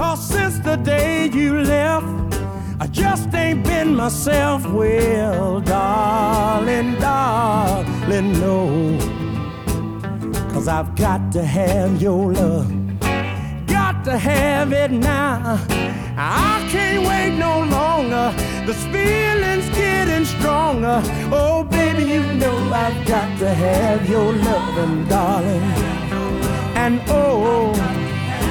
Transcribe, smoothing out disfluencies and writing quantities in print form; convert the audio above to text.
'Cause since the day you left, I just ain't been myself. Well, darling, darling, no. 'Cause I've got to have your love, got to have it now. I can't wait no longer, this feeling's getting stronger. Oh, baby, you know I've got to have your loving, darling. And oh,